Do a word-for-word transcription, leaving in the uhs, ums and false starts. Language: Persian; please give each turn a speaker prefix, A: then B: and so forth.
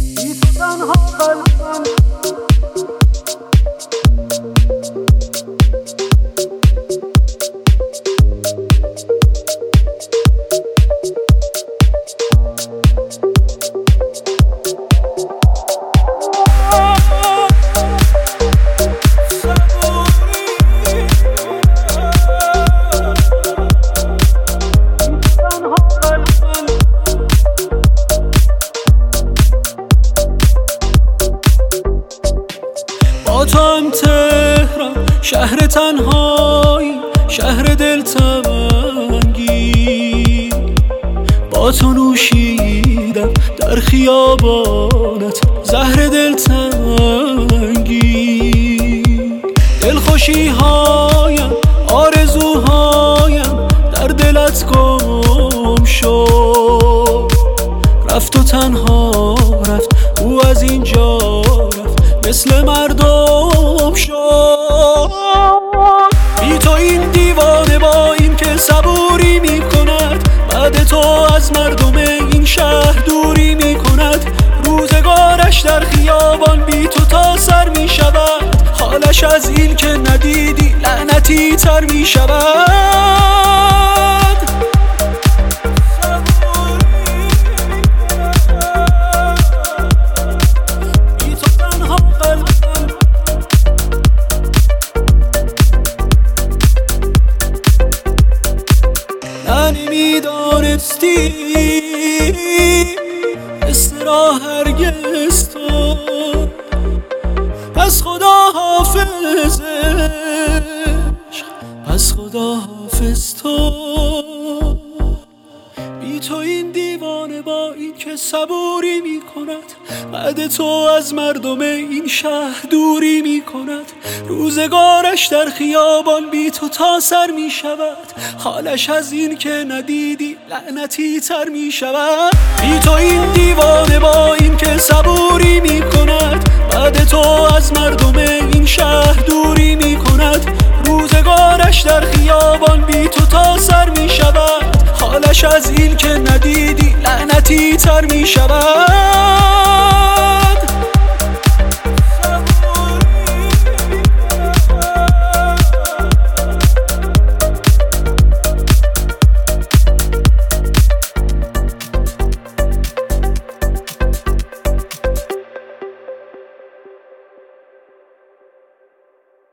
A: تهران شهر تنهایی، شهر دلتنگی، با تو نوشیدم در خیابانت زهر دلتنگی. دلخوشی هایم آرزوهایم در دلت گم شد، رفت و تنها رفت او از اینجا رفت مثل مردم شد. بی تو این دیوانه با این که صبوری می کند، بعد تو از مردم این شهر دوری می کند. روزگارش در خیابان بی تو تا سر می شود، حالش از این که ندیدی لعنتی تر می شود. نمیدانستی مثل را هرگز تو، پس خدا حافظ عشق، پس خدا حافظ تو. بی تو این دیوانه با این که صبوری می کند، بعد تو از مردم این شهر دوری می کند. روزگارش در خیابان بی تو تا سر می شود، حالش از این که ندیدی لعنتی تر می شود. بی تو این دیوانه با این که صبوری می کند، بعد تو از مردم این شهر دوری می کند. روزگارش در خیابان بی تو تا سر می شود، حالش از این که ندیدی لعنتی تر می شود.